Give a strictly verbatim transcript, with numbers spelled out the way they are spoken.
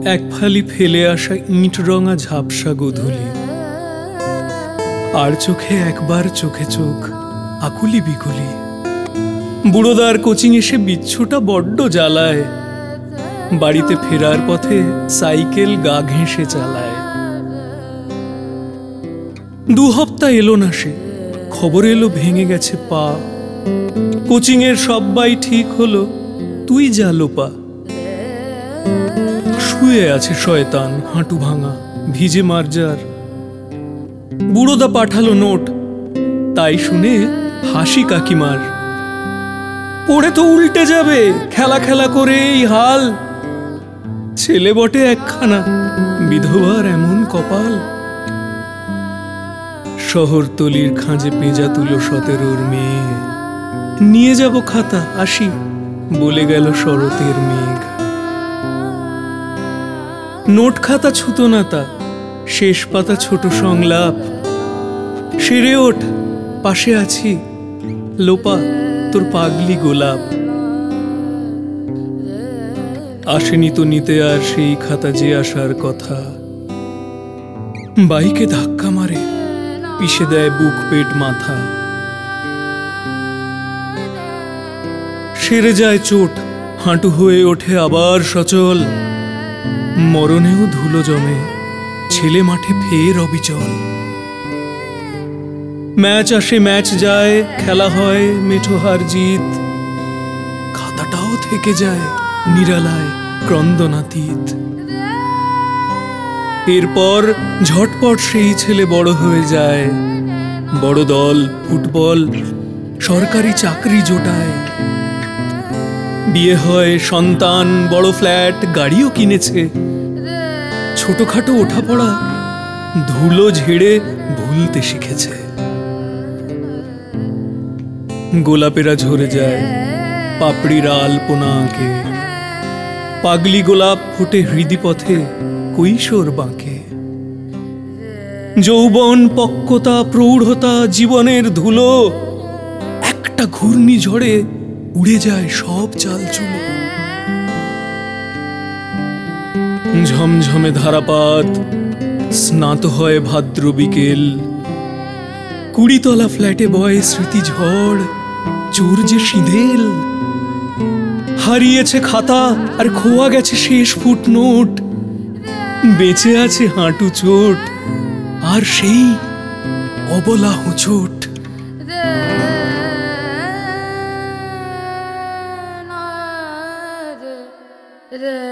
এক ফালি ফেলে আসা ইঁট রঙা ঝাপসা গোধূলি, আর চোখে একবার চোখে চোখ আকুলি বিকুলি। বুড়োদার কোচিং এসে বিচ্ছুটা বড্ড জ্বালায়, বাড়িতে ফেরার পথে সাইকেল গা ঘেঁষে চালায়। দু হপ্তা এলো না সে, খবর এলো ভেঙে গেছে পা। কোচিং এর সবাই ঠিক হলো, তুই যা লোপা। শুয়ে আছে শয়তান হাঁটু ভাঙা ভিজে মার্জার। বুড়োদা পাঠালো নোট, তাই শুনে হাসি কাকিমার। পড়ে তো উল্টে যাবে, খেলা খেলা করে এই হাল। ছেলে বটে একখানা, বিধবার এমন কপাল। শহরতলির খাঁজে পেঁজা তুলো সতেরোর মেয়ে, নিয়ে যাব খাতা আসি বলে গেল শরতের মেঘ। নোট খাতা ছুতো না তা, শেষ পাতা ছোট সংলাপ। সেরে ওঠ, পাশে আছি লোপা তোর পাগলি গোলাপ। আসেনি তো নিতে আর সেই খাতা যে আসার কথা। বাইকে ধাক্কা মারে, পিষে দেয় বুক পেট মাথা। সেরে যায় চোট, হাঁটু হয়ে ওঠে আবার সচল। মরণেও ধুলো জমে, ছেলে মাঠে ফের অবিচল। ম্যাচ আসে ম্যাচ যায়, খেলা হয় মেঠো হার জিত। খাতাটাও থেকে যায় নিরালায় ক্রন্দনাতীত। এরপর ঝটপট সেই ছেলে বড় হয়ে যায়, বড় দল ফুটবল সরকারি চাকরি জোটায়। বিয়ে হয়, সন্তান, বড় ফ্ল্যাট, গাড়িও কিনেছে। ছোটখাটো ওঠাপড়া ধুলো ঝেড়ে ভুলতে শিখেছে। গোলাপেরা ঝরে যায়, পাপড়িরা আলপনা আঁকে। পাগলি গোলাপ ফোটে হৃদিপথে কৈশোর বাঁকে। যৌবন, পক্কতা, প্রৌঢ়তা, জীবনের ধুলো একটা ঘূর্ণিঝড়ে উড়ে যায় সব চালচুলো। ঝমঝমে ধারাপাত, স্নাত হয় ভাদ্র বিকেল। কুড়িতলা ফ্ল্যাটে বয় স্মৃতি ঝড়, চোর যে সিঁধেল। হারিয়েছে খাতা আর খোয়া গেছে শেষ ফুটনোট। বেঁচে আছে হাঁটু চোট আর সেই অবলা হোঁচট। The